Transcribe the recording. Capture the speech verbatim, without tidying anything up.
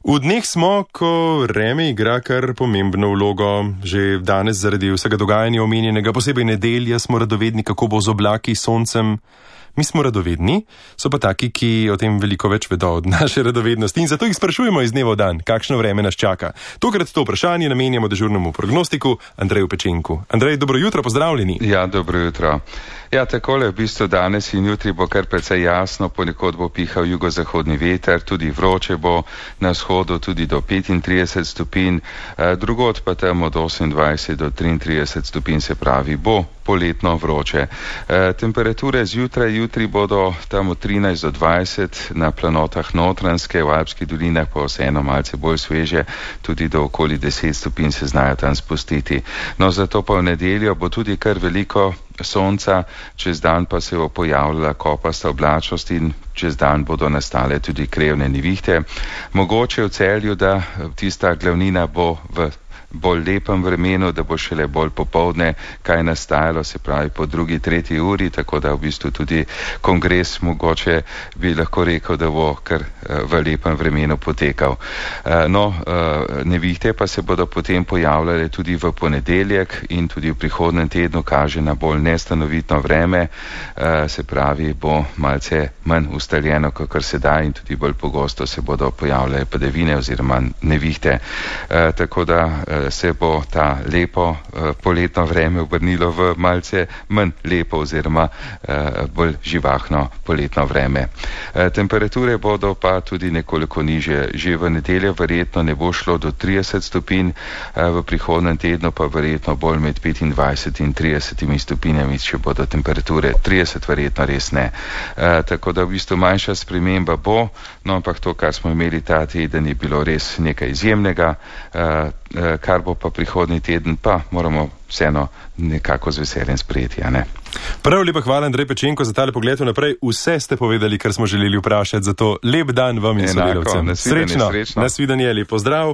V dneh smo, ko vreme igra kar pomembno vlogo. Že danes zaradi vsega dogajanja omenjenega, posebej nedelja, smo radovedni, kako bo z oblaki, soncem. Mi smo radovedni, so pa taki, ki o tem veliko več vedo od naše radovednosti in zato jih sprašujemo iz dneva v dan, kakšno vreme nas čaka. Tokrat to vprašanje namenjamo dežurnemu prognostiku Andreju Pečenku. Andrej, dobro jutro, pozdravljeni. Ja, dobro jutro. Ja, takole v bistvu danes in jutri bo kar precej jasno, ponekod bo pihal jugozahodni veter, tudi vroče bo na vzhodu tudi do petintrideset stopinj, drugod pa tam od osemindvajset do triintrideset stopinj, se pravi, bo poletno vroče. E, temperature zjutraj jutri bodo tam od trinajst do dvajset, na planotah Notranjske, v Alpskih dolinah pa vseeno malce bolj sveže, tudi do okoli deset stopinj se znajo tam spustiti. No, zato pa v nedeljo bo tudi kar veliko sonca, čez dan pa se bo pojavljala kopasta oblačnost in čez dan bodo nastale tudi krevne nevihte. Mogoče v Celju, da tista glavnina bo v bolj lepem vremenu, da bo šele bolj popoldne kaj nastajalo, se pravi po drugi, tretji uri, tako da v bistvu tudi kongres mogoče bi lahko rekel, da bo kar v lepem vremenu potekal. No, nevihte pa se bodo potem pojavljale tudi v ponedeljek in tudi v prihodnem tednu kaže na bolj nestanovitno vreme, se pravi bo malce manj ustaljeno, kakor se da, in tudi bolj pogosto se bodo pojavljale padavine oziroma nevihte. Tako da se bo ta lepo uh, poletno vreme obrnilo v malce manj lepo oziroma uh, bolj živahno poletno vreme. Uh, temperature bodo pa tudi nekoliko niže. Že v nedeljo verjetno ne bo šlo do trideset stopinj, uh, v prihodnem tednu pa verjetno bolj med petindvajset in trideset stopinjami, če bodo temperature trideset, verjetno res ne. Uh, tako da v bistvu manjša sprememba bo, no ampak to, kar smo imeli ta teden, je bilo res nekaj izjemnega, uh, uh, kar bo pa prihodnji teden, pa moramo vseeno nekako z veseljem sprejeti, a ne? Prav lepa hvala, Andrej Pečenko, za tale pogled vnaprej. Vse ste povedali, kar smo želeli vprašati, zato lep dan vam in sodelavcem. Srečno, nasvidenje, lep pozdrav.